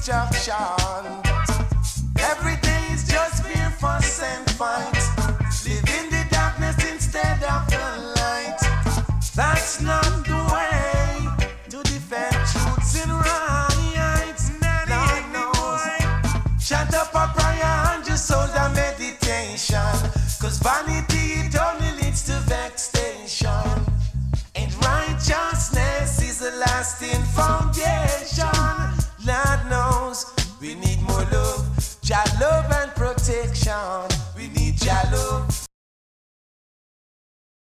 destruction. Every day is just fear, fuss and fight. Live in the darkness instead of the light. That's not the way to defend truths and rights. Lord knows. Shut up a prayer and just hold a meditation. Cause vanity, it only leads to vexation. And righteousness is a lasting foundation. Lord knows we need more love, Jah love and protection.